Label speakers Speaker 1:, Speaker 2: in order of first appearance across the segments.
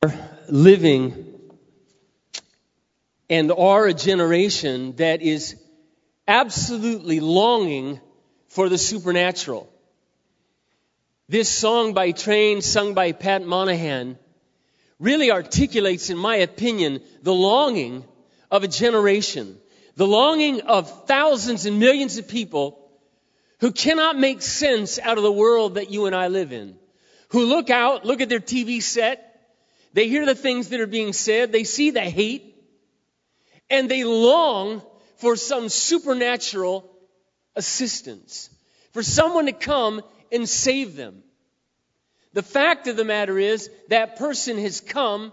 Speaker 1: living and are a generation that is absolutely longing for the supernatural. This song by Train, sung by Pat Monahan, really articulates, in my opinion, the longing of a generation, the longing of thousands and millions of people who cannot make sense out of the world that you and I live in, who look out, look at their TV set, they hear the things that are being said, they see the hate, and they long for some supernatural assistance, for someone to come and save them. The fact of the matter is, that person has come.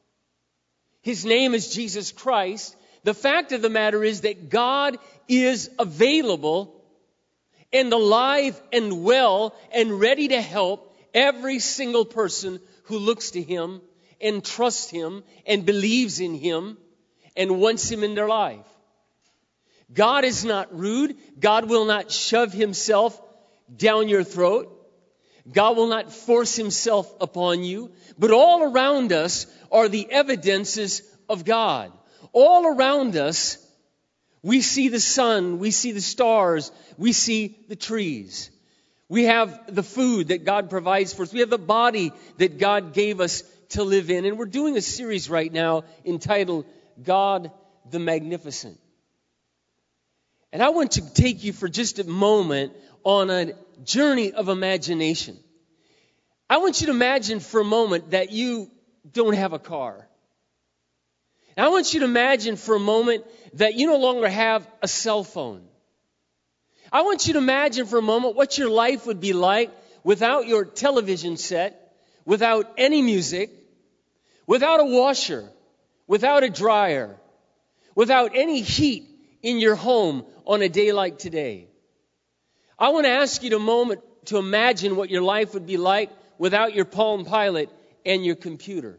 Speaker 1: His name is Jesus Christ. The fact of the matter is that God is available and alive and well and ready to help every single person who looks to Him and trusts Him and believes in Him and wants Him in their life. God is not rude. God will not shove Himself down your throat. God will not force Himself upon you. But all around us are the evidences of God. All around us, we see the sun, we see the stars, we see the trees. We have the food that God provides for us. We have the body that God gave us to live in. And we're doing a series right now entitled God the Magnificent. And I want to take you for just a moment on a journey of imagination. I want you to imagine for a moment that you don't have a car. And I want you to imagine for a moment that you no longer have a cell phone. I want you to imagine for a moment what your life would be like without your television set, without any music, without a washer, without a dryer, without any heat in your home on a day like today. I want to ask you to imagine what your life would be like without your Palm Pilot and your computer.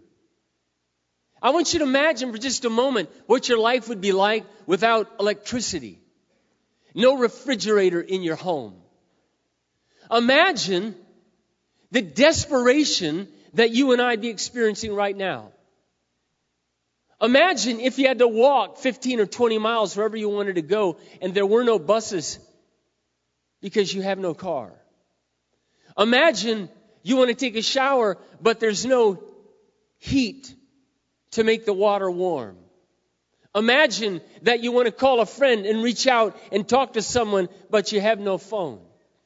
Speaker 1: I want you to imagine for just a moment what your life would be like without electricity. No refrigerator in your home. Imagine the desperation that you and I'd be experiencing right now. Imagine if you had to walk 15 or 20 miles wherever you wanted to go and there were no buses because you have no car. Imagine you want to take a shower, but there's no heat to make the water warm. Imagine that you want to call a friend and reach out and talk to someone, but you have no phone.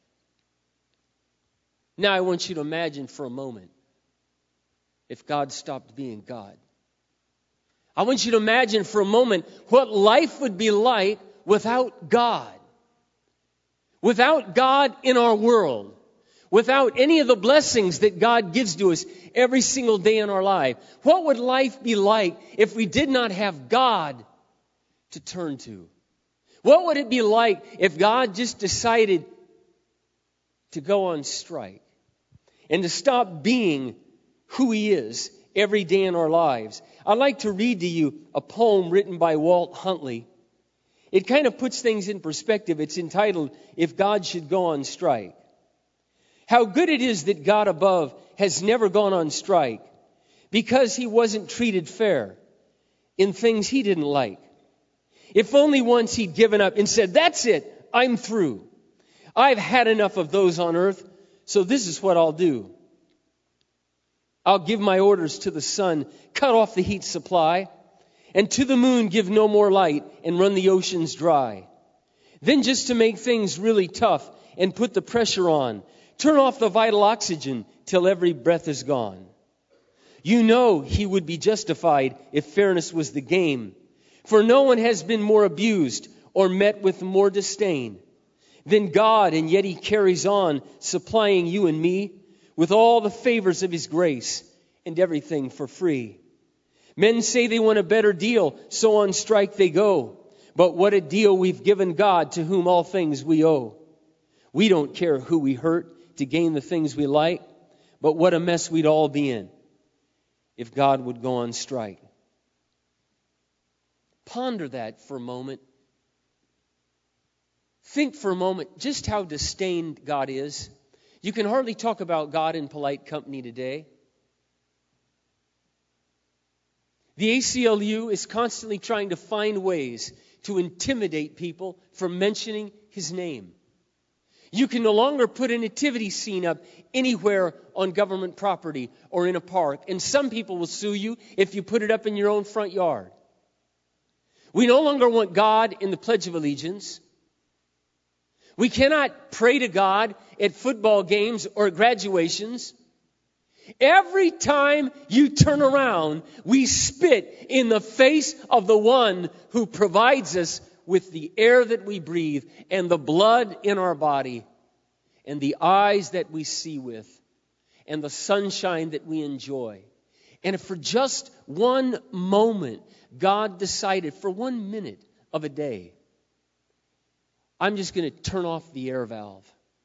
Speaker 1: Now I want you to imagine for a moment if God stopped being God. I want you to imagine for a moment what life would be like without God. Without God in our world. Without any of the blessings that God gives to us every single day in our life. What would life be like if we did not have God to turn to? What would it be like if God just decided to go on strike and to stop being who He is every day in our lives? I'd like to read to you a poem written by Walt Huntley. It kind of puts things in perspective. It's entitled, If God Should Go on Strike. How good it is that God above has never gone on strike because He wasn't treated fair in things He didn't like. If only once He'd given up and said, that's it, I'm through. I've had enough of those on earth, so this is what I'll do. I'll give my orders to the sun, cut off the heat supply, and to the moon give no more light and run the oceans dry. Then just to make things really tough and put the pressure on, turn off the vital oxygen till every breath is gone. You know He would be justified if fairness was the game. For no one has been more abused or met with more disdain than God, and yet He carries on supplying you and me with all the favors of His grace and everything for free. Men say they want a better deal, so on strike they go. But what a deal we've given God, to whom all things we owe. We don't care who we hurt to gain the things we like, but what a mess we'd all be in if God would go on strike. Ponder that for a moment. Think for a moment just how disdained God is. You can hardly talk about God in polite company today. The ACLU is constantly trying to find ways to intimidate people from mentioning his name. You can no longer put a nativity scene up anywhere on government property or in a park, and some people will sue you if you put it up in your own front yard. We no longer want God in the Pledge of Allegiance. We cannot pray to God at football games or graduations. Every time you turn around, we spit in the face of the one who provides us with the air that we breathe and the blood in our body and the eyes that we see with and the sunshine that we enjoy. And if for just one moment God decided, for 1 minute of a day, I'm just going to turn off the air valve,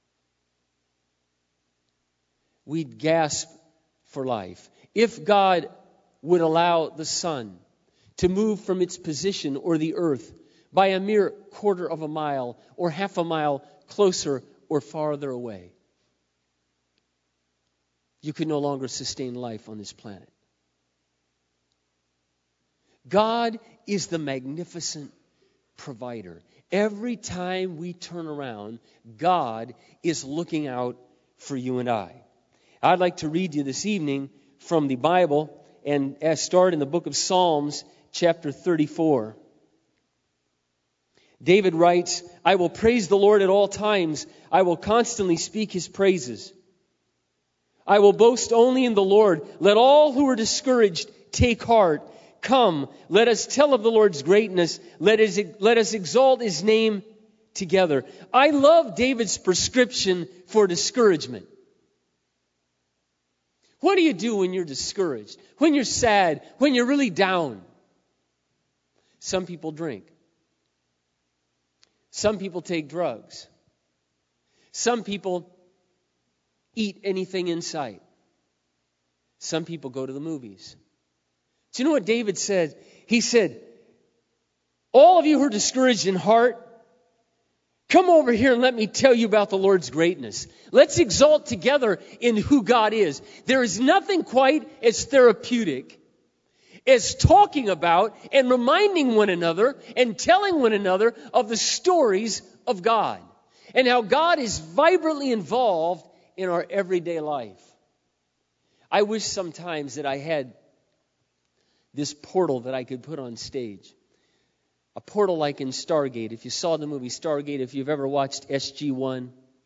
Speaker 1: we'd gasp for life. If God would allow the sun to move from its position or the earth by a mere quarter of a mile or half a mile closer or farther away, you could no longer sustain life on this planet. God is the magnificent provider. Every time we turn around, God is looking out for you and I. I'd like to read you this evening from the Bible and start in the book of Psalms, chapter 34. David writes, I will praise the Lord at all times. I will constantly speak his praises. I will boast only in the Lord. Let all who are discouraged take heart. Come, let us tell of the Lord's greatness. Let us exalt his name together. I love David's prescription for discouragement. What do you do when you're discouraged? When you're sad? When you're really down? Some people drink. Some people take drugs. Some people eat anything in sight. Some people go to the movies. Do you know what David said? He said, all of you who are discouraged in heart, come over here and let me tell you about the Lord's greatness. Let's exalt together in who God is. There is nothing quite as therapeutic as talking about and reminding one another and telling one another of the stories of God and how God is vibrantly involved in our everyday life. I wish sometimes that I had this portal that I could put on stage. A portal like in Stargate. If you saw the movie Stargate, if you've ever watched SG-1.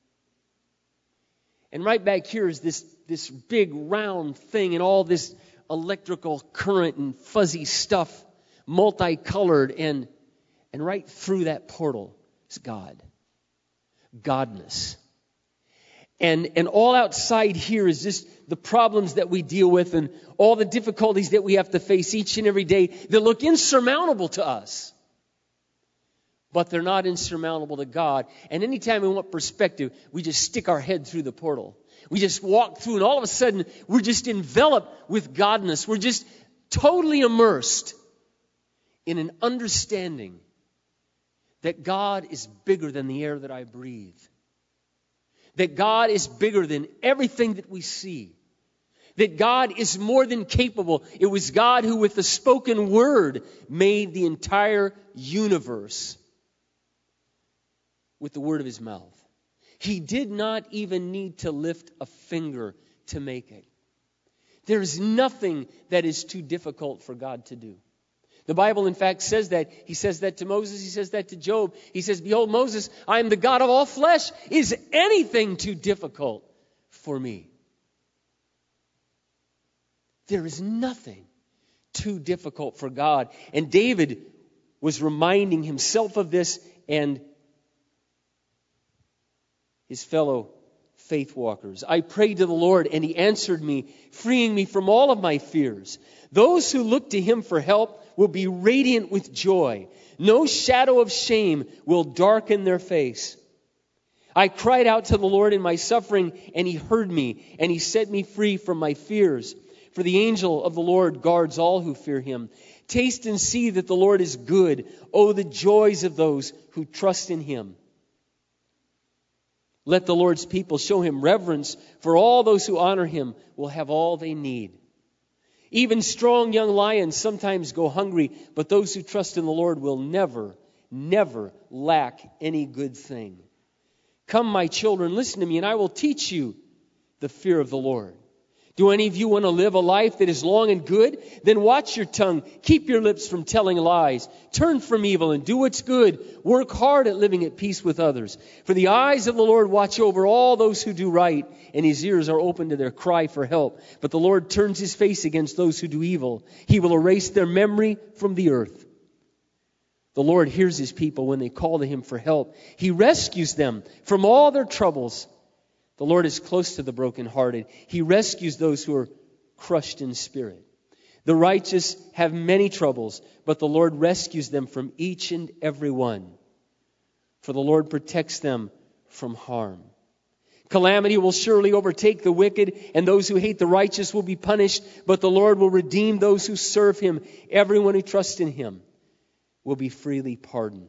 Speaker 1: And right back here is this big round thing and all this electrical current and fuzzy stuff, multicolored, and right through that portal is God. Godness. And all outside here is just the problems that we deal with and all the difficulties that we have to face each and every day that look insurmountable to us. But they're not insurmountable to God. And anytime we want perspective, we just stick our head through the portal. We just walk through and all of a sudden we're just enveloped with Godness. We're just totally immersed in an understanding that God is bigger than the air that I breathe. That God is bigger than everything that we see. That God is more than capable. It was God who with the spoken word made the entire universe with the word of his mouth. He did not even need to lift a finger to make it. There is nothing that is too difficult for God to do. The Bible, in fact, says that. He says that to Moses. He says that to Job. He says, behold, Moses, I am the God of all flesh. Is anything too difficult for me? There is nothing too difficult for God. And David was reminding himself of this and his fellow faith walkers. I prayed to the Lord and he answered me, freeing me from all of my fears. Those who look to him for help will be radiant with joy. No shadow of shame will darken their face. I cried out to the Lord in my suffering, and he heard me, and he set me free from my fears. For the angel of the Lord guards all who fear him. Taste and see that the Lord is good. Oh, the joys of those who trust in him. Let the Lord's people show him reverence, for all those who honor him will have all they need. Even strong young lions sometimes go hungry, but those who trust in the Lord will never, never lack any good thing. Come, my children, listen to me, and I will teach you the fear of the Lord. Do any of you want to live a life that is long and good? Then watch your tongue. Keep your lips from telling lies. Turn from evil and do what's good. Work hard at living at peace with others. For the eyes of the Lord watch over all those who do right, and His ears are open to their cry for help. But the Lord turns His face against those who do evil. He will erase their memory from the earth. The Lord hears His people when they call to Him for help. He rescues them from all their troubles. The Lord is close to the brokenhearted. He rescues those who are crushed in spirit. The righteous have many troubles, but the Lord rescues them from each and every one. For the Lord protects them from harm. Calamity will surely overtake the wicked, and those who hate the righteous will be punished, but the Lord will redeem those who serve Him. Everyone who trusts in Him will be freely pardoned.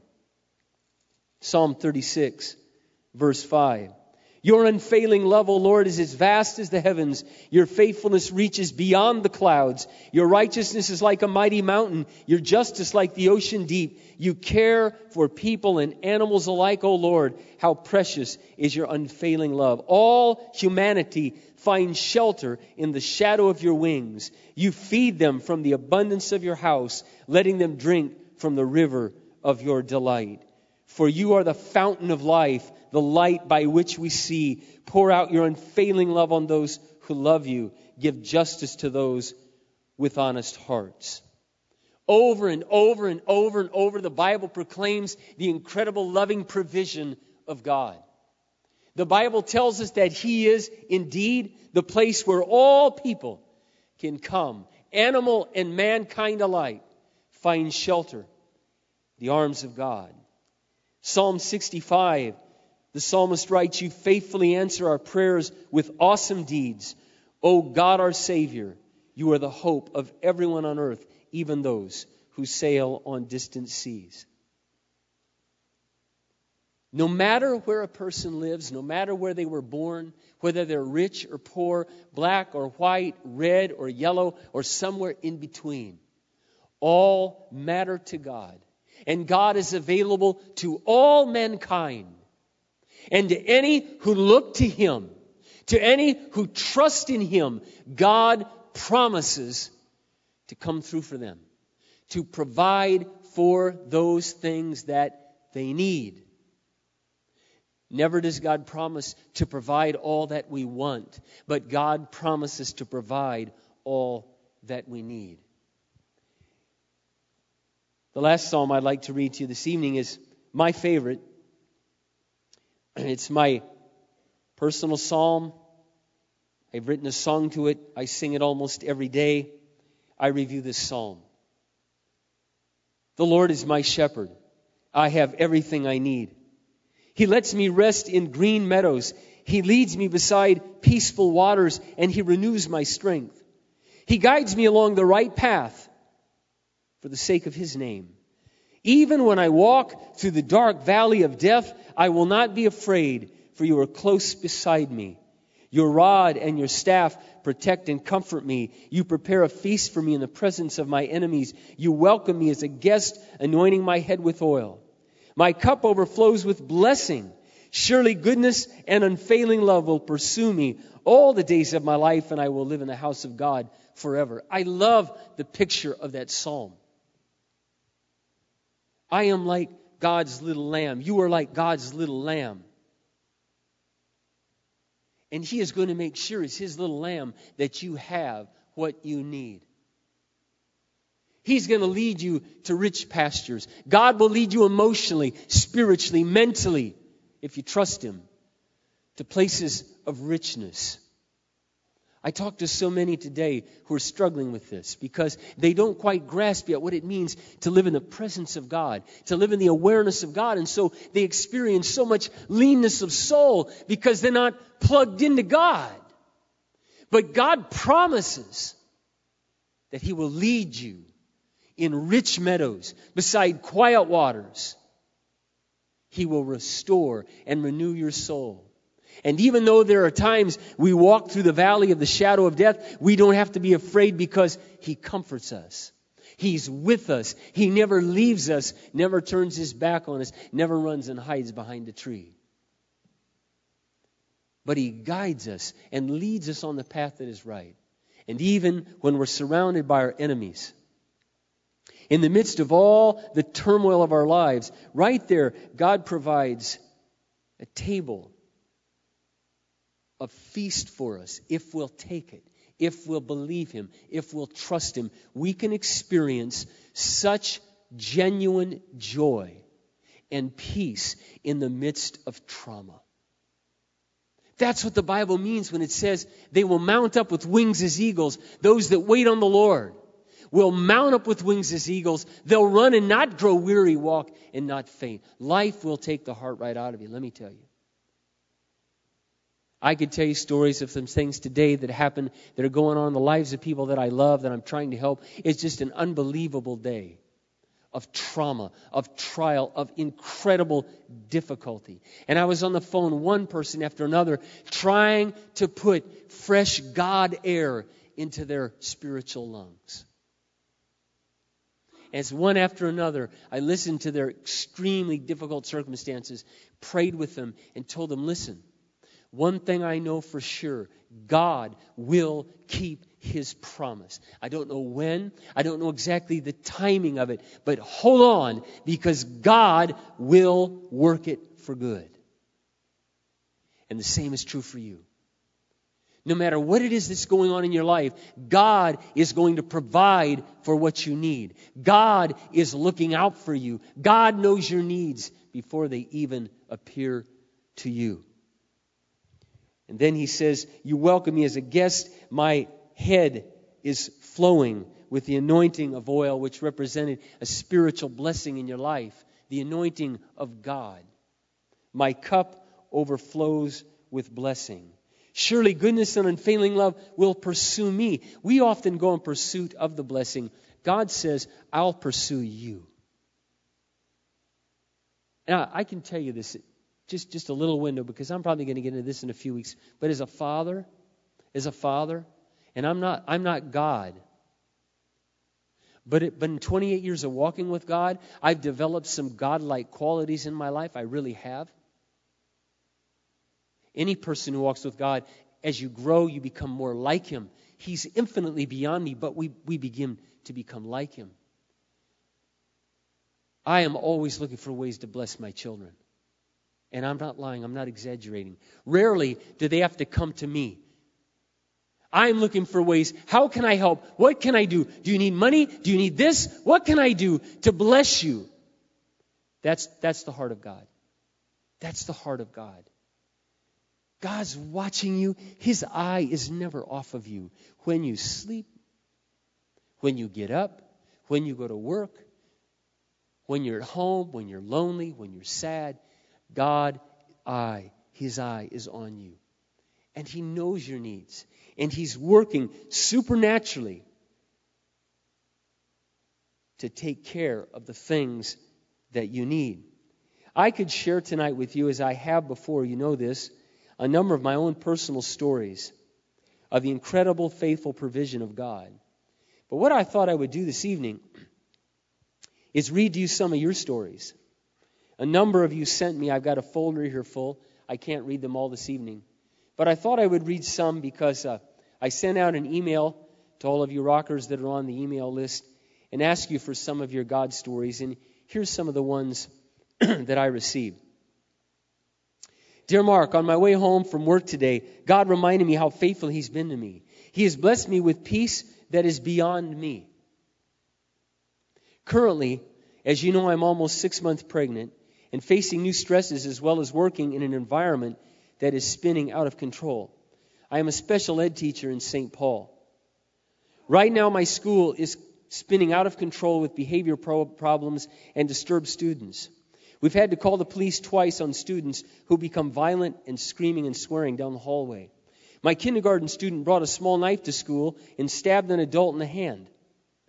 Speaker 1: Psalm 36, verse 5. Your unfailing love, O Lord, is as vast as the heavens. Your faithfulness reaches beyond the clouds. Your righteousness is like a mighty mountain. Your justice like the ocean deep. You care for people and animals alike, O Lord. How precious is your unfailing love. All humanity finds shelter in the shadow of your wings. You feed them from the abundance of your house, letting them drink from the river of your delight. For you are the fountain of life, the light by which we see. Pour out your unfailing love on those who love you. Give justice to those with honest hearts. Over and over and over and over, the Bible proclaims the incredible loving provision of God. The Bible tells us that He is indeed the place where all people can come, animal and mankind alike, find shelter, the arms of God. Psalm 65, the psalmist writes, you faithfully answer our prayers with awesome deeds. O God, our Savior, you are the hope of everyone on earth, even those who sail on distant seas. No matter where a person lives, no matter where they were born, whether they're rich or poor, black or white, red or yellow, or somewhere in between, all matter to God. And God is available to all mankind. And to any who look to Him, to any who trust in Him, God promises to come through for them, to provide for those things that they need. Never does God promise to provide all that we want, but God promises to provide all that we need. The last psalm I'd like to read to you this evening is my favorite. It's my personal psalm. I've written a song to it. I sing it almost every day. I review this psalm. The Lord is my shepherd. I have everything I need. He lets me rest in green meadows. He leads me beside peaceful waters, and He renews my strength. He guides me along the right path for the sake of His name. Even when I walk through the dark valley of death, I will not be afraid, for you are close beside me. Your rod and your staff protect and comfort me. You prepare a feast for me in the presence of my enemies. You welcome me as a guest, anointing my head with oil. My cup overflows with blessing. Surely goodness and unfailing love will pursue me all the days of my life, and I will live in the house of God forever. I love the picture of that psalm. I am like God's little lamb. You are like God's little lamb. And He is going to make sure as His little lamb that you have what you need. He's going to lead you to rich pastures. God will lead you emotionally, spiritually, mentally, if you trust Him, to places of richness. I talk to so many today who are struggling with this because they don't quite grasp yet what it means to live in the presence of God, to live in the awareness of God. And so they experience so much leanness of soul because they're not plugged into God. But God promises that He will lead you in rich meadows, beside quiet waters. He will restore and renew your soul. And even though there are times we walk through the valley of the shadow of death, we don't have to be afraid because He comforts us. He's with us. He never leaves us, never turns His back on us, never runs and hides behind a tree. But He guides us and leads us on the path that is right. And even when we're surrounded by our enemies, in the midst of all the turmoil of our lives, right there, God provides a table, a feast for us. If we'll take it, if we'll believe Him, if we'll trust Him, we can experience such genuine joy and peace in the midst of trauma. That's what the Bible means when it says they will mount up with wings as eagles. Those that wait on the Lord will mount up with wings as eagles. They'll run and not grow weary, walk and not faint. Life will take the heart right out of you, let me tell you. I could tell you stories of some things today that happen, that are going on in the lives of people that I love, that I'm trying to help. It's just an unbelievable day of trauma, of trial, of incredible difficulty. And I was on the phone, one person after another, trying to put fresh God air into their spiritual lungs. As one after another, I listened to their extremely difficult circumstances, prayed with them, and told them, listen, one thing I know for sure, God will keep His promise. I don't know when, I don't know exactly the timing of it, but hold on, because God will work it for good. And the same is true for you. No matter what it is that's going on in your life, God is going to provide for what you need. God is looking out for you. God knows your needs before they even appear to you. And then He says, you welcome me as a guest. My head is flowing with the anointing of oil, which represented a spiritual blessing in your life. The anointing of God. My cup overflows with blessing. Surely goodness and unfailing love will pursue me. We often go in pursuit of the blessing. God says, I'll pursue you. Now, I can tell you this, just a little window, because I'm probably going to get into this in a few weeks. But as a father, and I'm not God. But in 28 years of walking with God, I've developed some God-like qualities in my life. I really have. Any person who walks with God, as you grow, you become more like Him. He's infinitely beyond me, but we begin to become like Him. I am always looking for ways to bless my children. And I'm not lying, I'm not exaggerating. Rarely do they have to come to me. I'm looking for ways. How can I help? What can I do? Do you need money? Do you need this? What can I do to bless you? That's the heart of God. That's the heart of God. God's watching you. His eye is never off of you. When you sleep, when you get up, when you go to work, when you're at home, when you're lonely, when you're sad, His eye is on you. And He knows your needs. And He's working supernaturally to take care of the things that you need. I could share tonight with you, as I have before, you know this, a number of my own personal stories of the incredible, faithful provision of God. But what I thought I would do this evening is read to you some of your stories. A number of you sent me, I've got a folder here full. I can't read them all this evening. But I thought I would read some because I sent out an email to all of you rockers that are on the email list and ask you for some of your God stories. And here's some of the ones that I received. Dear Mark, on my way home from work today, God reminded me how faithful He's been to me. He has blessed me with peace that is beyond me. Currently, as you know, I'm almost 6 months pregnant and facing new stresses as well as working in an environment that is spinning out of control. I am a special ed teacher in St. Paul. Right now, my school is spinning out of control with behavior problems and disturbed students. We've had to call the police twice on students who become violent and screaming and swearing down the hallway. My kindergarten student brought a small knife to school and stabbed an adult in the hand.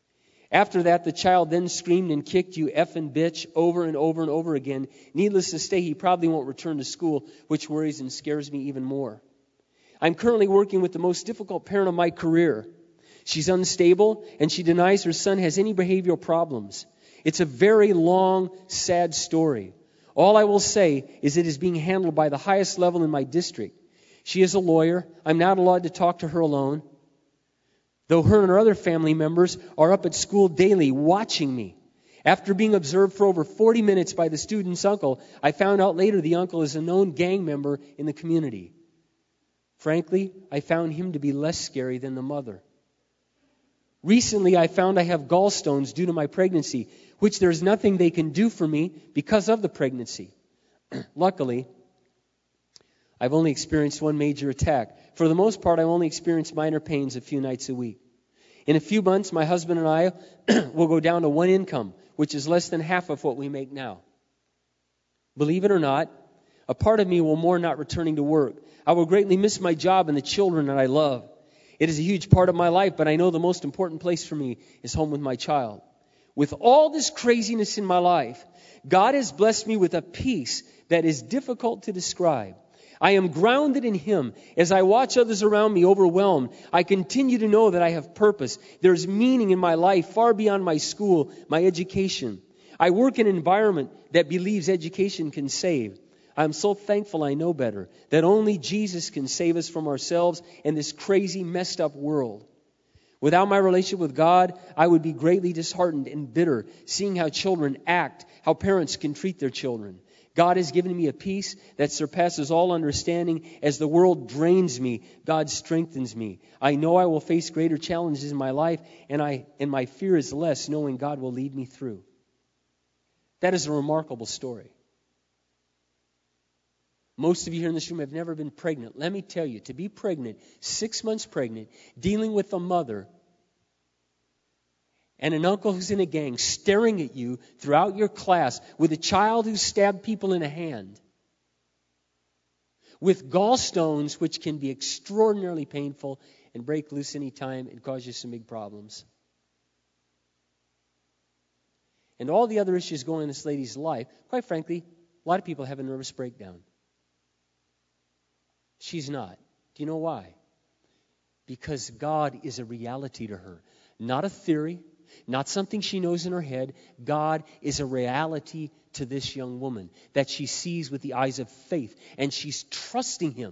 Speaker 1: After that, the child then screamed and kicked you effing bitch over and over and over again. Needless to say, he probably won't return to school, which worries and scares me even more. I'm currently working with the most difficult parent of my career. She's unstable, and she denies her son has any behavioral problems. It's a very long, sad story. All I will say is it is being handled by the highest level in my district. She is a lawyer. I'm not allowed to talk to her alone, though her and her other family members are up at school daily watching me. After being observed for over 40 minutes by the student's uncle, I found out later the uncle is a known gang member in the community. Frankly, I found him to be less scary than the mother. Recently, I found I have gallstones due to my pregnancy, which there's nothing they can do for me because of the pregnancy. Luckily, I've only experienced one major attack. For the most part, I've only experienced minor pains a few nights a week. In a few months, my husband and I will go down to one income, which is less than half of what we make now. Believe it or not, a part of me will mourn not returning to work. I will greatly miss my job and the children that I love. It is a huge part of my life, but I know the most important place for me is home with my child. With all this craziness in my life, God has blessed me with a peace that is difficult to describe. I am grounded in Him. As I watch others around me overwhelmed, I continue to know that I have purpose. There's meaning in my life far beyond my school, my education. I work in an environment that believes education can save. I'm so thankful I know better, that only Jesus can save us from ourselves and this crazy, messed up world. Without my relationship with God, I would be greatly disheartened and bitter, seeing how children act, how parents can treat their children. God has given me a peace that surpasses all understanding. As the world drains me, God strengthens me. I know I will face greater challenges in my life, and my fear is less, knowing God will lead me through. That is a remarkable story. Most of you here in this room have never been pregnant. Let me tell you, to be pregnant, 6 months pregnant, dealing with a mother and an uncle who's in a gang, staring at you throughout your class, with a child who stabbed people in a hand, with gallstones which can be extraordinarily painful and break loose any time and cause you some big problems. And all the other issues going on in this lady's life, quite frankly, a lot of people have a nervous breakdown. She's not. Do you know why? Because God is a reality to her. Not a theory, not something she knows in her head. God is a reality to this young woman that she sees with the eyes of faith, and she's trusting Him.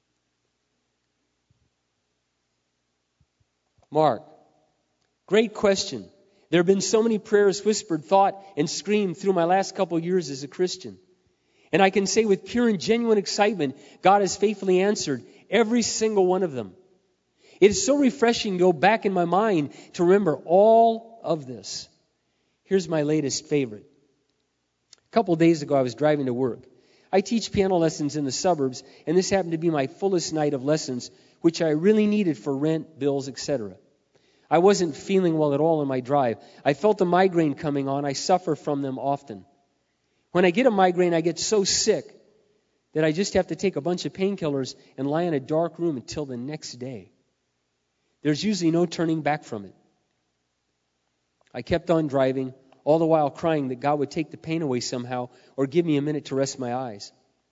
Speaker 1: Mark, great question. There have been so many prayers whispered, thought, and screamed through my last couple of years as a Christian. And I can say with pure and genuine excitement, God has faithfully answered every single one of them. It is so refreshing to go back in my mind to remember all of this. Here's my latest favorite. A couple of days ago, I was driving to work. I teach piano lessons in the suburbs, and this happened to be my fullest night of lessons, which I really needed for rent, bills, etc. I wasn't feeling well at all in my drive. I felt a migraine coming on. I suffer from them often. When I get a migraine, I get so sick that I just have to take a bunch of painkillers and lie in a dark room until the next day. There's usually no turning back from it. I kept on driving, all the while crying that God would take the pain away somehow or give me a minute to rest my eyes.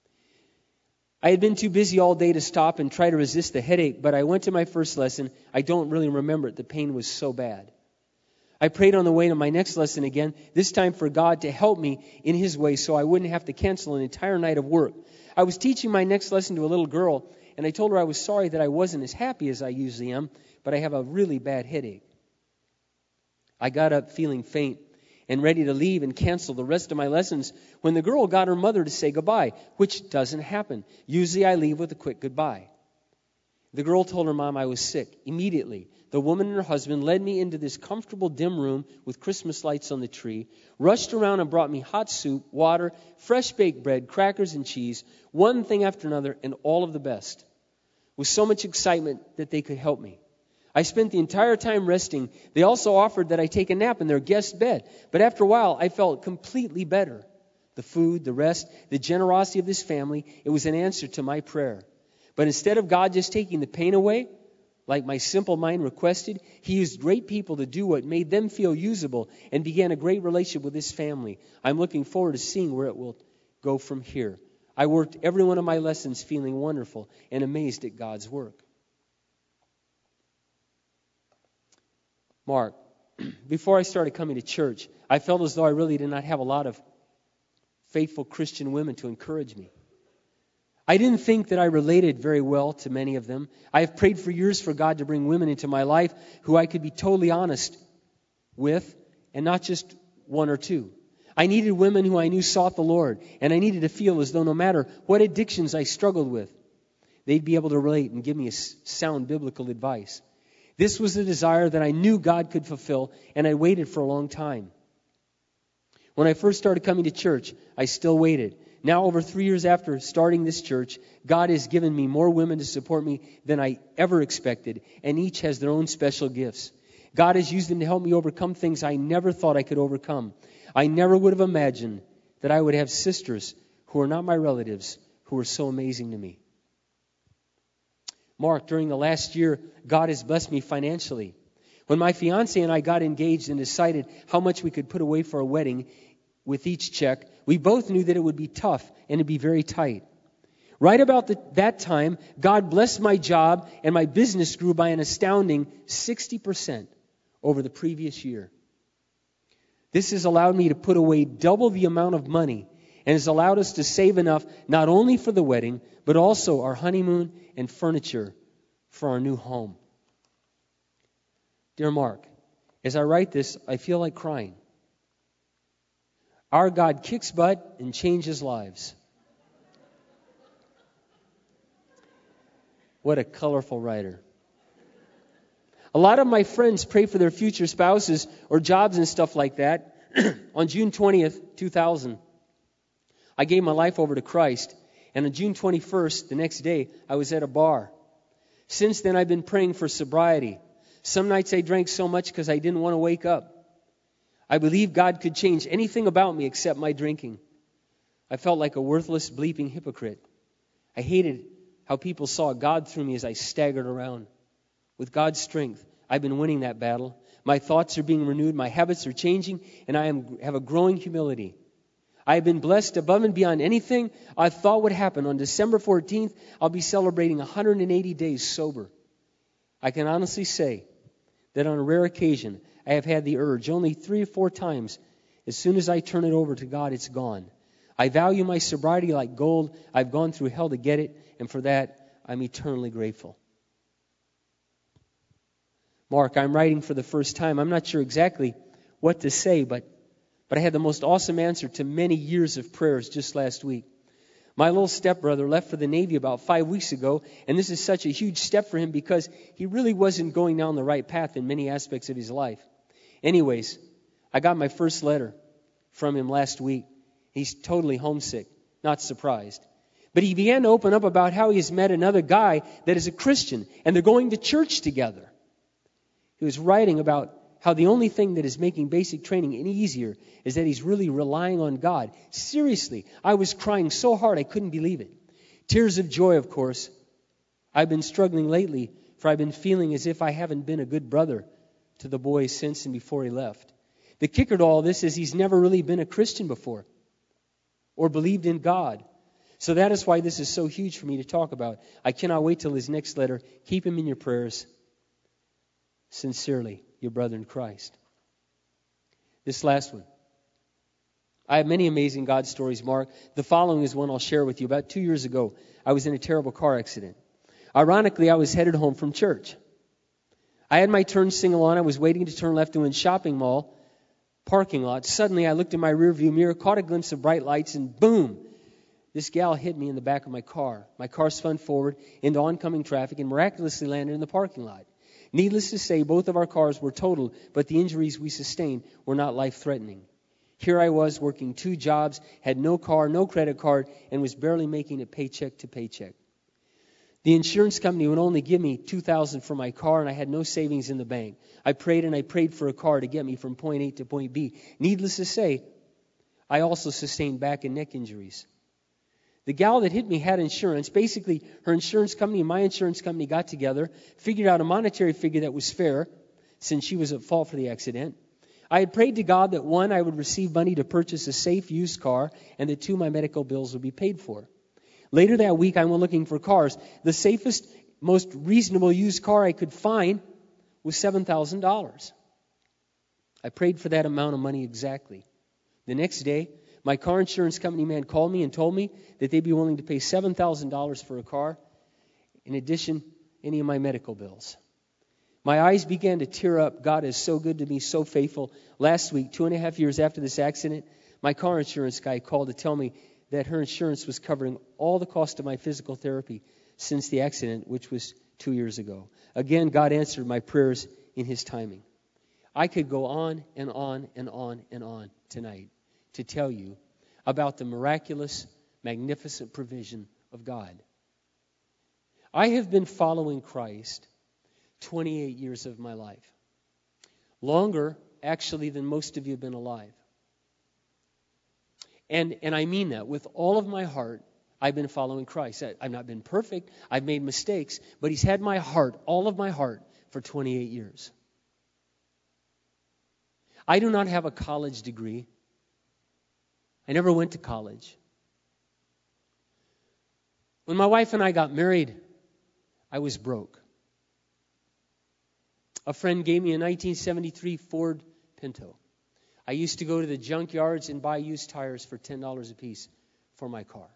Speaker 1: I had been too busy all day to stop and try to resist the headache, but I went to my first lesson. I don't really remember it. The pain was so bad. I prayed on the way to my next lesson again, this time for God to help me in His way so I wouldn't have to cancel an entire night of work. I was teaching my next lesson to a little girl, and I told her I was sorry that I wasn't as happy as I usually am, but I have a really bad headache. I got up feeling faint and ready to leave and cancel the rest of my lessons when the girl got her mother to say goodbye, which doesn't happen. Usually I leave with a quick goodbye. The girl told her mom I was sick. Immediately, the woman and her husband led me into this comfortable dim room with Christmas lights on the tree, rushed around and brought me hot soup, water, fresh baked bread, crackers and cheese, one thing after another, and all of the best. With so much excitement that they could help me. I spent the entire time resting. They also offered that I take a nap in their guest bed. But after a while, I felt completely better. The food, the rest, the generosity of this family, it was an answer to my prayer. But instead of God just taking the pain away, like my simple mind requested, he used great people to do what made them feel usable and began a great relationship with his family. I'm looking forward to seeing where it will go from here. I worked every one of my lessons feeling wonderful and amazed at God's work. Mark, before I started coming to church, I felt as though I really did not have a lot of faithful Christian women to encourage me. I didn't think that I related very well to many of them. I have prayed for years for God to bring women into my life who I could be totally honest with, and not just one or two. I needed women who I knew sought the Lord, and I needed to feel as though no matter what addictions I struggled with, they'd be able to relate and give me sound biblical advice. This was a desire that I knew God could fulfill, and I waited for a long time. When I first started coming to church, I still waited. Now, over 3 years after starting this church, God has given me more women to support me than I ever expected, and each has their own special gifts. God has used them to help me overcome things I never thought I could overcome. I never would have imagined that I would have sisters who are not my relatives who are so amazing to me. Mark, during the last year, God has blessed me financially. When my fiancé and I got engaged and decided how much we could put away for a wedding with each check, we both knew that it would be tough and it'd be very tight. Right about that time, God blessed my job and my business grew by an astounding 60% over the previous year. This has allowed me to put away double the amount of money and has allowed us to save enough not only for the wedding, but also our honeymoon and furniture for our new home. Dear Mark, as I write this, I feel like crying. Our God kicks butt and changes lives. What a colorful writer. A lot of my friends pray for their future spouses or jobs and stuff like that. On June 20th, 2000, I gave my life over to Christ. And on June 21st, the next day, I was at a bar. Since then, I've been praying for sobriety. Some nights I drank so much because I didn't want to wake up. I believed God could change anything about me except my drinking. I felt like a worthless, bleeping hypocrite. I hated how people saw God through me as I staggered around. With God's strength, I've been winning that battle. My thoughts are being renewed, my habits are changing, and I have a growing humility. I have been blessed above and beyond anything I thought would happen. On December 14th, I'll be celebrating 180 days sober. I can honestly say that on a rare occasion, I have had the urge only 3 or 4 times. As soon as I turn it over to God, it's gone. I value my sobriety like gold. I've gone through hell to get it, and for that, I'm eternally grateful. Mark, I'm writing for the first time. I'm not sure exactly what to say, but I had the most awesome answer to many years of prayers just last week. My little stepbrother left for the Navy about 5 weeks ago, and this is such a huge step for him because he really wasn't going down the right path in many aspects of his life. Anyways, I got my first letter from him last week. He's totally homesick, not surprised. But he began to open up about how he has met another guy that is a Christian, and they're going to church together. He was writing about how the only thing that is making basic training any easier is that he's really relying on God. Seriously, I was crying so hard I couldn't believe it. Tears of joy, of course. I've been struggling lately, for I've been feeling as if I haven't been a good brother to the boy since and before he left. The kicker to all this is he's never really been a Christian before or believed in God. So that is why this is so huge for me to talk about. I cannot wait till his next letter. Keep him in your prayers. Sincerely, your brother in Christ. This last one. I have many amazing God stories, Mark. The following is one I'll share with you. About 2 years ago, I was in a terrible car accident. Ironically, I was headed home from church. I had my turn signal on. I was waiting to turn left into a shopping mall parking lot. Suddenly, I looked in my rearview mirror, caught a glimpse of bright lights, and boom! This gal hit me in the back of my car. My car spun forward into oncoming traffic and miraculously landed in the parking lot. Needless to say, both of our cars were totaled, but the injuries we sustained were not life-threatening. Here I was working 2 jobs, had no car, no credit card, and was barely making it paycheck to paycheck. The insurance company would only give me $2,000 for my car, and I had no savings in the bank. I prayed and I prayed for a car to get me from point A to point B. Needless to say, I also sustained back and neck injuries. The gal that hit me had insurance. Basically, her insurance company and my insurance company got together, figured out a monetary figure that was fair, since she was at fault for the accident. I had prayed to God that, 1, I would receive money to purchase a safe used car, and that 2, my medical bills would be paid for. Later that week, I went looking for cars. The safest, most reasonable used car I could find was $7,000. I prayed for that amount of money exactly. The next day, my car insurance company man called me and told me that they'd be willing to pay $7,000 for a car, in addition any of my medical bills. My eyes began to tear up. God is so good to me, so faithful. Last week, 2.5 years after this accident, my car insurance guy called to tell me that her insurance was covering all the cost of my physical therapy since the accident, which was 2 years ago. Again, God answered my prayers in His timing. I could go on and on and on and on tonight to tell you about the miraculous, magnificent provision of God. I have been following Christ 28 years of my life. Longer, actually, than most of you have been alive. And I mean that. With all of my heart, I've been following Christ. I've not been perfect. I've made mistakes. But He's had my heart, all of my heart, for 28 years. I do not have a college degree. I never went to college. When my wife and I got married, I was broke. A friend gave me a 1973 Ford Pinto. I used to go to the junkyards and buy used tires for $10 a piece for my car.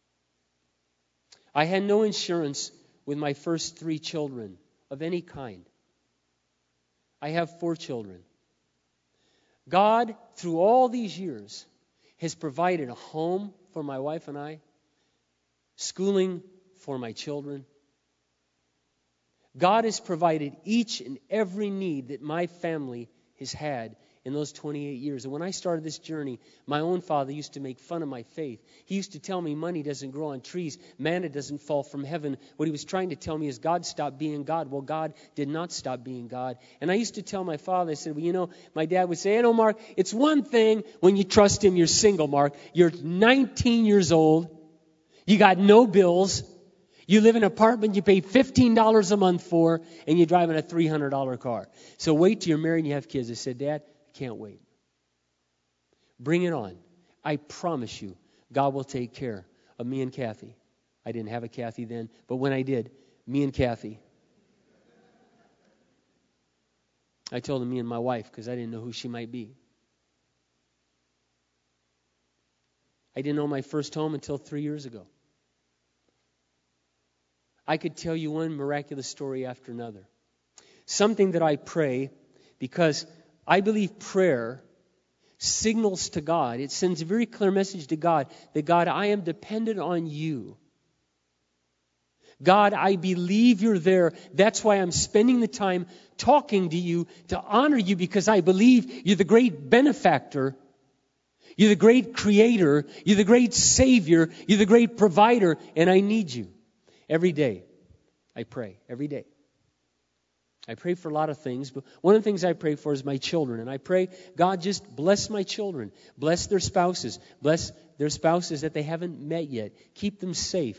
Speaker 1: I had no insurance with my first 3 children of any kind. I have 4 children. God, through all these years, has provided a home for my wife and I, schooling for my children. God has provided each and every need that my family has had in those 28 years. And when I started this journey, my own father used to make fun of my faith. He used to tell me money doesn't grow on trees, manna doesn't fall from heaven. What he was trying to tell me is God stopped being God. Well, God did not stop being God. And I used to tell my father, I said, well, my dad would say, Mark, it's one thing when you trust Him, you're single, Mark. You're 19 years old. You got no bills. You live in an apartment you pay $15 a month for, and you're driving a $300 car. So wait till you're married and you have kids. I said, Dad, I can't wait. Bring it on. I promise you, God will take care of me and Kathy. I didn't have a Kathy then, but when I did, me and Kathy. I told him me and my wife because I didn't know who she might be. I didn't know my first home until 3 years ago. I could tell you one miraculous story after another. Something that I pray because I believe prayer signals to God. It sends a very clear message to God that, God, I am dependent on you. God, I believe you're there. That's why I'm spending the time talking to you to honor you, because I believe you're the great benefactor. You're the great creator. You're the great savior. You're the great provider, and I need you. Every day, I pray. Every day. I pray for a lot of things, but one of the things I pray for is my children. And I pray, God, just bless my children. Bless their spouses. Bless their spouses that they haven't met yet. Keep them safe.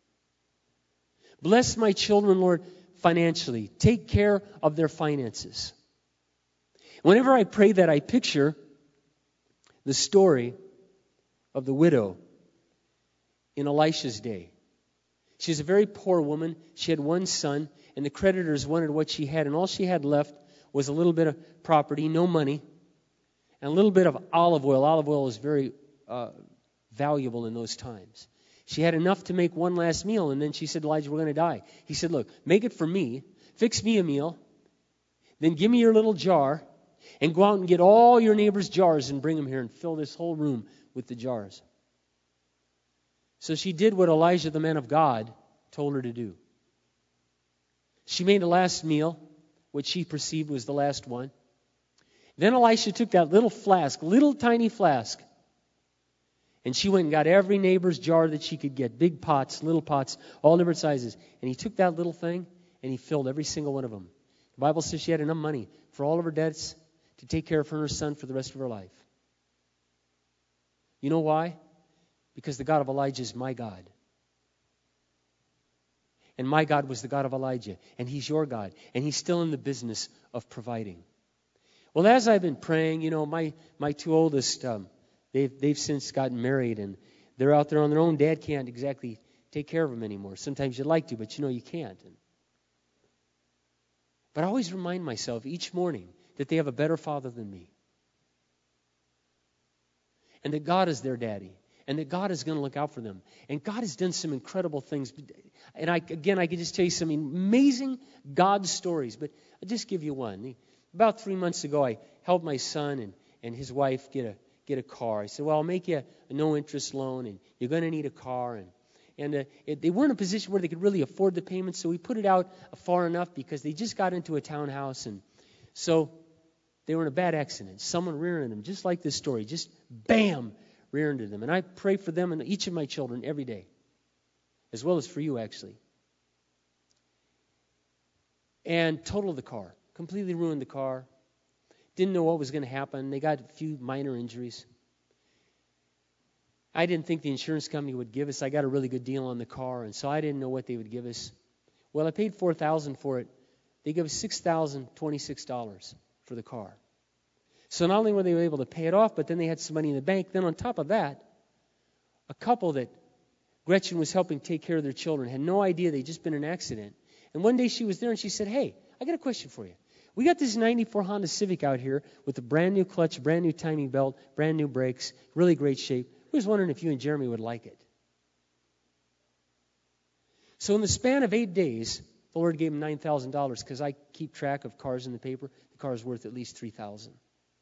Speaker 1: Bless my children, Lord, financially. Take care of their finances. Whenever I pray that, I picture the story of the widow in Elisha's day. She's a very poor woman. She had one son, and the creditors wanted what she had, and all she had left was a little bit of property, no money, and a little bit of olive oil. Olive oil is very valuable in those times. She had enough to make one last meal, and then she said, Elijah, we're going to die. He said, look, make it for me, fix me a meal, then give me your little jar, and go out and get all your neighbors' jars and bring them here and fill this whole room with the jars. So she did what Elijah, the man of God, told her to do. She made a last meal, which she perceived was the last one. Then Elisha took that little flask, little tiny flask, and she went and got every neighbor's jar that she could get, big pots, little pots, all different sizes. And he took that little thing and he filled every single one of them. The Bible says she had enough money for all of her debts to take care of her and her son for the rest of her life. You know why? Because the God of Elijah is my God. And my God was the God of Elijah. And He's your God. And He's still in the business of providing. Well, as I've been praying, my two oldest, they've since gotten married. And they're out there on their own. Dad can't exactly take care of them anymore. Sometimes you'd like to, but you can't. But I always remind myself each morning that they have a better father than me. And that God is their daddy. And that God is going to look out for them. And God has done some incredible things. And I can just tell you some amazing God stories. But I'll just give you one. About 3 months ago, I helped my son and his wife get a car. I said, well, I'll make you a no-interest loan, and you're going to need a car. And they weren't in a position where they could really afford the payments, so we put it out far enough because they just got into a townhouse. And so they were in a bad accident. Someone rear-ended them, just like this story. Just bam! Rear-ended them. And I pray for them and each of my children every day, as well as for you, actually. And totaled the car. Completely ruined the car. Didn't know what was going to happen. They got a few minor injuries. I didn't think the insurance company would give us. I got a really good deal on the car, and so I didn't know what they would give us. Well, I paid $4,000 for it. They gave us $6,026 for the car. So not only were they able to pay it off, but then they had some money in the bank. Then on top of that, a couple that Gretchen was helping take care of their children had no idea they'd just been in an accident. And one day she was there and she said, hey, I got a question for you. We got this 94 Honda Civic out here with a brand new clutch, brand new timing belt, brand new brakes, really great shape. I was wondering if you and Jeremy would like it. So in the span of 8 days, the Lord gave him $9,000 because I keep track of cars in the paper. The car is worth at least $3,000.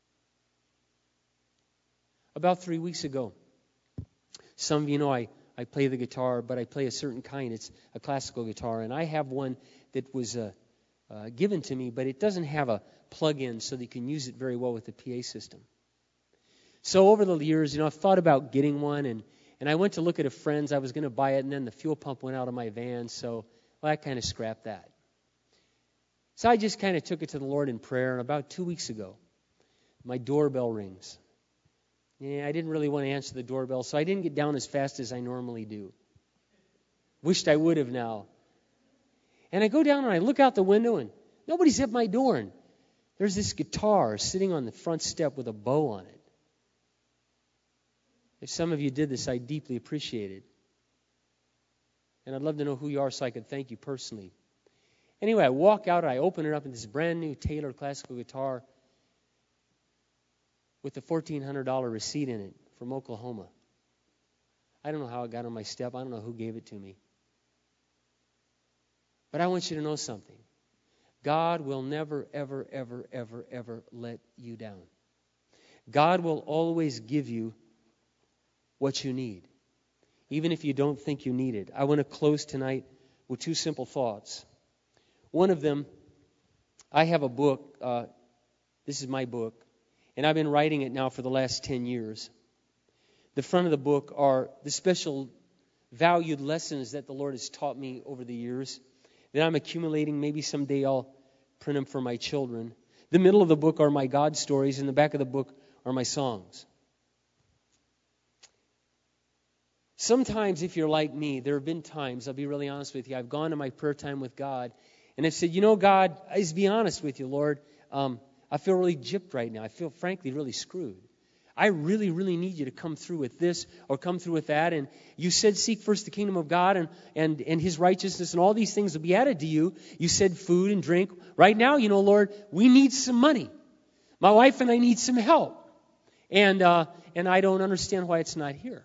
Speaker 1: About 3 weeks ago, some of you know I play the guitar, but I play a certain kind. It's a classical guitar, and I have one that was given to me, but it doesn't have a plug-in so that you can use it very well with the PA system. So over the years, I've thought about getting one, and I went to look at a friend's. I was going to buy it, and then the fuel pump went out of my van, so I kind of scrapped that. So I just kind of took it to the Lord in prayer, and about 2 weeks ago, my doorbell rings. I didn't really want to answer the doorbell, so I didn't get down as fast as I normally do. Wished I would have now. And I go down and I look out the window, and nobody's at my door. And there's this guitar sitting on the front step with a bow on it. If some of you did this, I deeply appreciate it. And I'd love to know who you are so I could thank you personally. Anyway, I walk out and I open it up, and this brand new Taylor classical guitar with a $1,400 receipt in it from Oklahoma. I don't know how it got on my step. I don't know who gave it to me. But I want you to know something. God will never, ever, ever, ever, ever let you down. God will always give you what you need, even if you don't think you need it. I want to close tonight with two simple thoughts. One of them, I have a book. This is my book. And I've been writing it now for the last 10 years. The front of the book are the special valued lessons that the Lord has taught me over the years that I'm accumulating. Maybe someday I'll print them for my children. The middle of the book are my God stories, and the back of the book are my songs. Sometimes, if you're like me, there have been times, I'll be really honest with you, I've gone to my prayer time with God, and I've said, God, I'll be honest with you, Lord, I feel really gypped right now. I feel, frankly, really screwed. I really, really need you to come through with this or come through with that. And you said, seek first the kingdom of God and His righteousness, and all these things will be added to you. You said food and drink. Right now, Lord, we need some money. My wife and I need some help. And I don't understand why it's not here.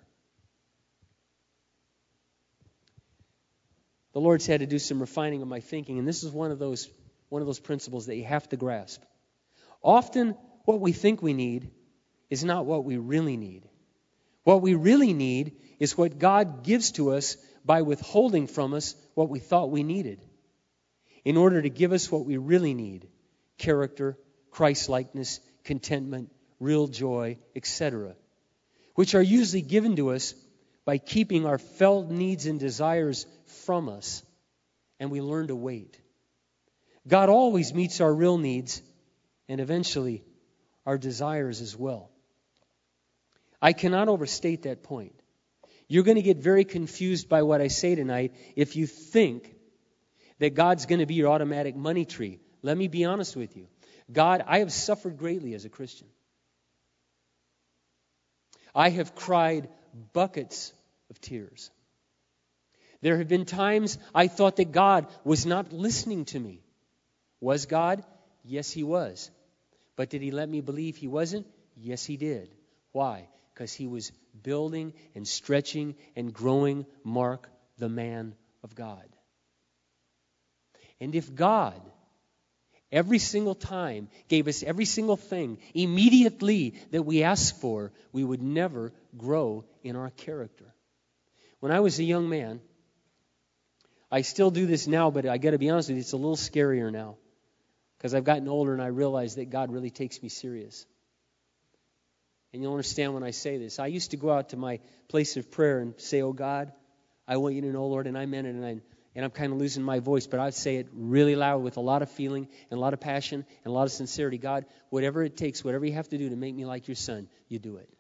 Speaker 1: The Lord's had to do some refining of my thinking, and this is one of those principles that you have to grasp. Often, what we think we need is not what we really need. What we really need is what God gives to us by withholding from us what we thought we needed, in order to give us what we really need: character, Christ-likeness, contentment, real joy, etc., which are usually given to us by keeping our felt needs and desires from us, and we learn to wait. God always meets our real needs, and eventually our desires as well. I cannot overstate that point. You're going to get very confused by what I say tonight if you think that God's going to be your automatic money tree. Let me be honest with you. God, I have suffered greatly as a Christian. I have cried buckets of tears. There have been times I thought that God was not listening to me. Was God? Yes, He was. But did He let me believe He wasn't? Yes, He did. Why? Because He was building and stretching and growing Mark, the man of God. And if God, every single time, gave us every single thing immediately that we asked for, we would never grow in our character. When I was a young man, I still do this now, but I got to be honest with you, it's a little scarier now. Because I've gotten older and I realize that God really takes me serious. And you'll understand when I say this. I used to go out to my place of prayer and say, "Oh God, I want you to know, Lord," and I meant it, and I'm kind of losing my voice, but I'd say it really loud with a lot of feeling and a lot of passion and a lot of sincerity. God, whatever it takes, whatever you have to do to make me like your Son, you do it.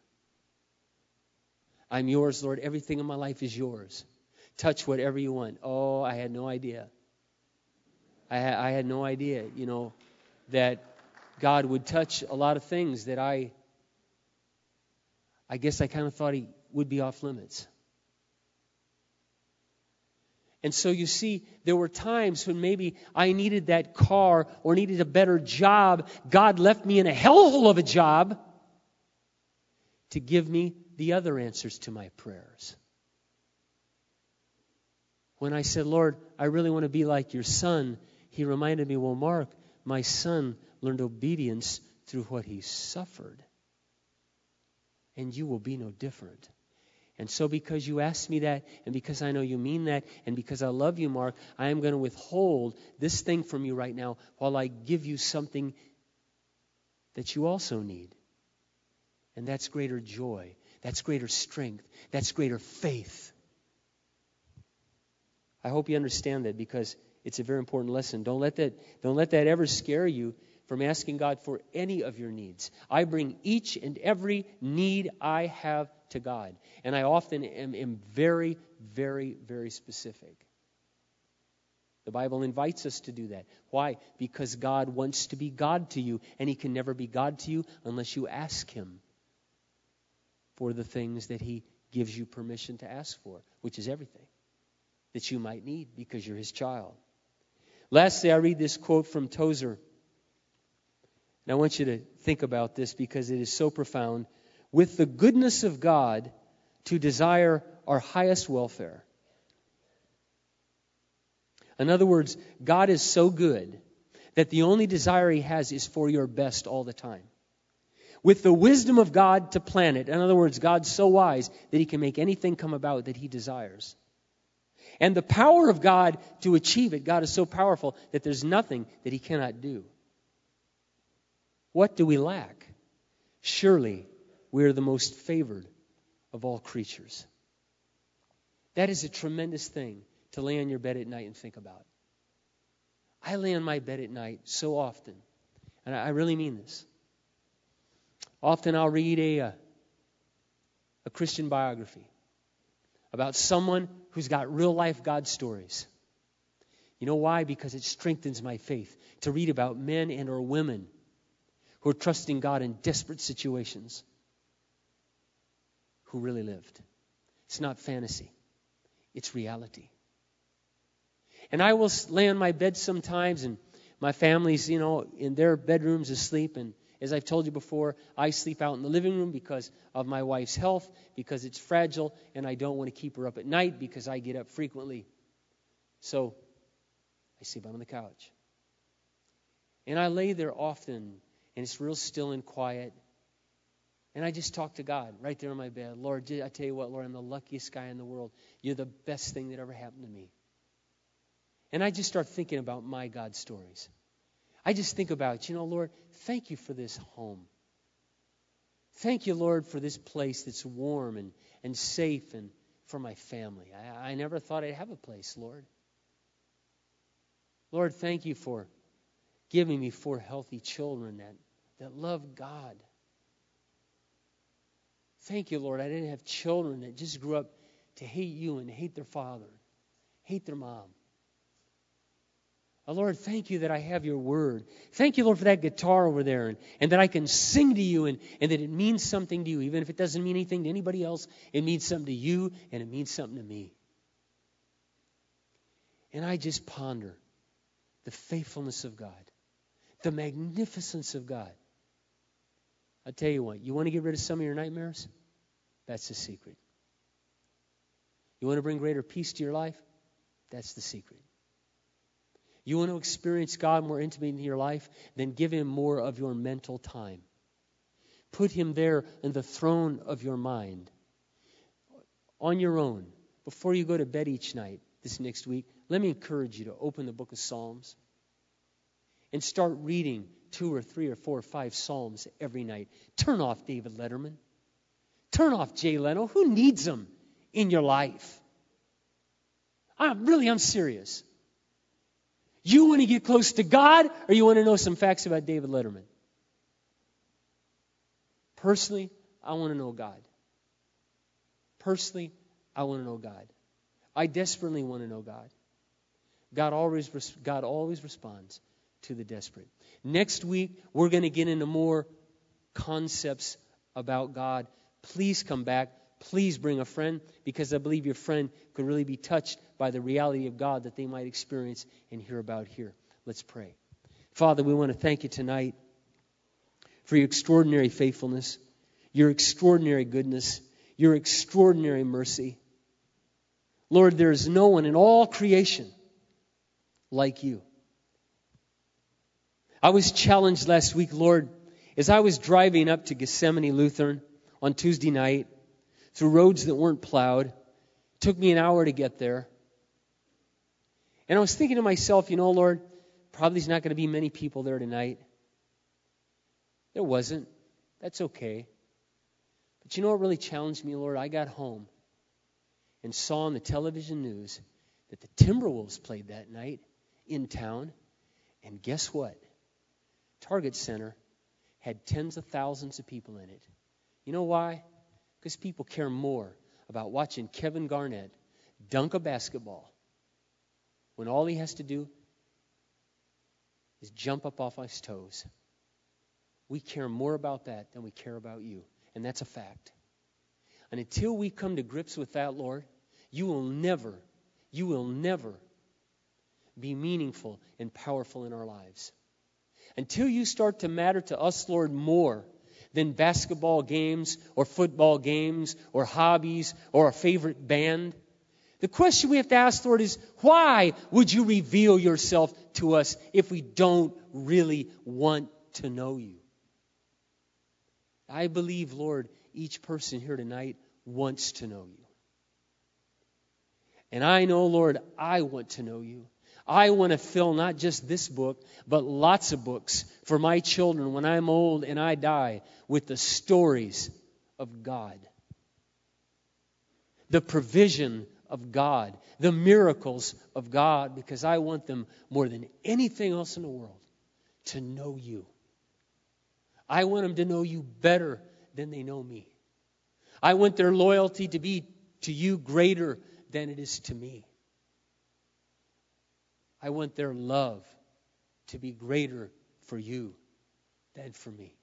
Speaker 1: I'm yours, Lord. Everything in my life is yours. Touch whatever you want. Oh, I had no idea. I had no idea, that God would touch a lot of things that I guess I kind of thought He would be off limits. And so you see, there were times when maybe I needed that car or needed a better job. God left me in a hellhole of a job to give me the other answers to my prayers. When I said, "Lord, I really want to be like your Son," He reminded me, "Well, Mark, my Son learned obedience through what He suffered. And you will be no different. And so because you asked me that, and because I know you mean that, and because I love you, Mark, I am going to withhold this thing from you right now while I give you something that you also need. And that's greater joy. That's greater strength. That's greater faith." I hope you understand that, because it's a very important lesson. Don't let that ever scare you from asking God for any of your needs. I bring each and every need I have to God. And I often am very, very, very specific. The Bible invites us to do that. Why? Because God wants to be God to you, and He can never be God to you unless you ask Him for the things that He gives you permission to ask for, which is everything that you might need because you're His child. Lastly, I read this quote from Tozer. And I want you to think about this because it is so profound. "With the goodness of God to desire our highest welfare." In other words, God is so good that the only desire He has is for your best all the time. With the wisdom of God to plan it. In other words, God's so wise that He can make anything come about that He desires. And the power of God to achieve it. God is so powerful that there's nothing that He cannot do. What do we lack? Surely we are the most favored of all creatures. That is a tremendous thing to lay on your bed at night and think about. I lay on my bed at night so often, and I really mean this. Often I'll read a Christian biography about someone who's got real life God stories. You know why? Because it strengthens my faith to read about men and or women who are trusting God in desperate situations, who really lived. It's not fantasy. It's reality. And I will lay on my bed sometimes, and my family's, in their bedrooms asleep. And as I've told you before, I sleep out in the living room because of my wife's health, because it's fragile, and I don't want to keep her up at night because I get up frequently. So I sleep out on the couch. And I lay there often, and it's real still and quiet. And I just talk to God right there in my bed. "Lord, I tell you what, Lord, I'm the luckiest guy in the world. You're the best thing that ever happened to me." And I just start thinking about my God stories. I just think about, Lord, thank you for this home. Thank you, Lord, for this place that's warm and safe, and for my family. I never thought I'd have a place, Lord. Lord, thank you for giving me 4 healthy children that love God. Thank you, Lord, I didn't have children that just grew up to hate you and hate their father, hate their mom. Oh, Lord, thank you that I have your word. Thank you, Lord, for that guitar over there and that I can sing to you and that it means something to you. Even if it doesn't mean anything to anybody else, it means something to you and it means something to me. And I just ponder the faithfulness of God, the magnificence of God. I'll tell you what, you want to get rid of some of your nightmares? That's the secret. You want to bring greater peace to your life? That's the secret. You want to experience God more intimately in your life? Then give Him more of your mental time. Put Him there in the throne of your mind. On your own, before you go to bed each night this next week, let me encourage you to open the book of Psalms and start reading 2 or 3 or 4 or 5 Psalms every night. Turn off David Letterman. Turn off Jay Leno. Who needs them in your life? I'm serious. You want to get close to God, or you want to know some facts about David Letterman? Personally, I want to know God. Personally, I want to know God. I desperately want to know God. God always responds to the desperate. Next week, we're going to get into more concepts about God. Please come back. Please bring a friend, because I believe your friend could really be touched by the reality of God that they might experience and hear about here. Let's pray. Father, we want to thank you tonight for your extraordinary faithfulness, your extraordinary goodness, your extraordinary mercy. Lord, there is no one in all creation like you. I was challenged last week, Lord, as I was driving up to Gethsemane Lutheran on Tuesday night through roads that weren't plowed. It took me an hour to get there. And I was thinking to myself, Lord, probably there's not going to be many people there tonight. There wasn't. That's okay. But you know what really challenged me, Lord? I got home and saw on the television news that the Timberwolves played that night in town. And guess what? Target Center had tens of thousands of people in it. You know why? Because people care more about watching Kevin Garnett dunk a basketball when all he has to do is jump up off his toes. We care more about that than we care about you. And that's a fact. And until we come to grips with that, Lord, you will never be meaningful and powerful in our lives. Until you start to matter to us, Lord, more than basketball games or football games or hobbies or a favorite band. The question we have to ask, Lord, is why would you reveal yourself to us if we don't really want to know you? I believe, Lord, each person here tonight wants to know you. And I know, Lord, I want to know you. I want to fill not just this book, but lots of books for my children when I'm old and I die with the stories of God. The provision of God. The miracles of God. Because I want them more than anything else in the world to know you. I want them to know you better than they know me. I want their loyalty to be to you greater than it is to me. I want their love to be greater for you than for me.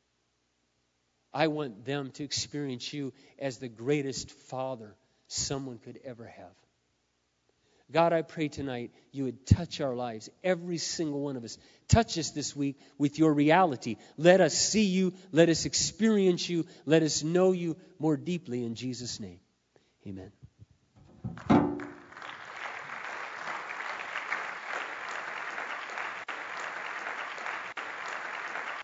Speaker 1: I want them to experience you as the greatest Father someone could ever have. God, I pray tonight you would touch our lives, every single one of us. Touch us this week with your reality. Let us see you. Let us experience you. Let us know you more deeply in Jesus' name. Amen.